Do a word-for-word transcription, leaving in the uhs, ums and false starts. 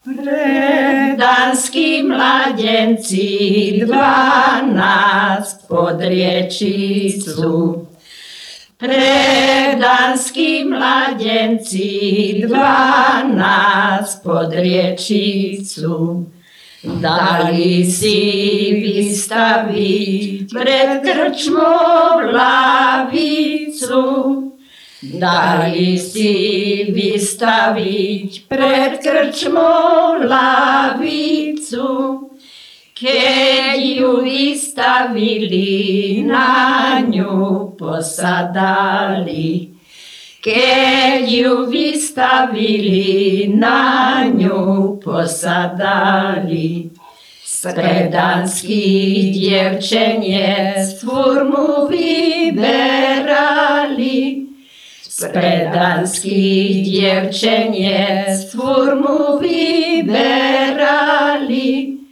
Predanskí mladenci dvanásť pod riečicu. Predanskí mladenci dvanásť pod riečicu. Dali si vystaviť pred krčmou lavicu. Dali si vystaviť pred krčmou lavicu. Keď ju vystavili, na ňu posadali. Keď ju vystavili, na ňu posadali. Stredanských dievčeniec furmu vyberali. Stredanských dievčeniec furmu vyberali.